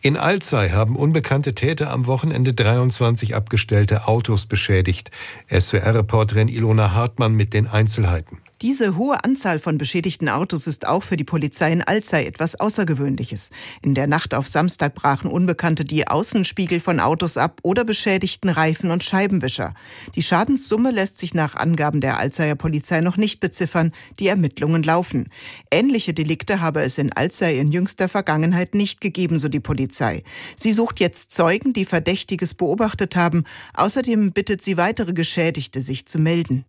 In Alzey haben unbekannte Täter am Wochenende 23 abgestellte Autos beschädigt. SWR-Reporterin Ilona Hartmann mit den Einzelheiten. Diese hohe Anzahl von beschädigten Autos ist auch für die Polizei in Alzey etwas Außergewöhnliches. In der Nacht auf Samstag brachen Unbekannte die Außenspiegel von Autos ab oder beschädigten Reifen und Scheibenwischer. Die Schadenssumme lässt sich nach Angaben der Alzeyer Polizei noch nicht beziffern. Die Ermittlungen laufen. Ähnliche Delikte habe es in Alzey in jüngster Vergangenheit nicht gegeben, so die Polizei. Sie sucht jetzt Zeugen, die Verdächtiges beobachtet haben. Außerdem bittet sie weitere Geschädigte, sich zu melden.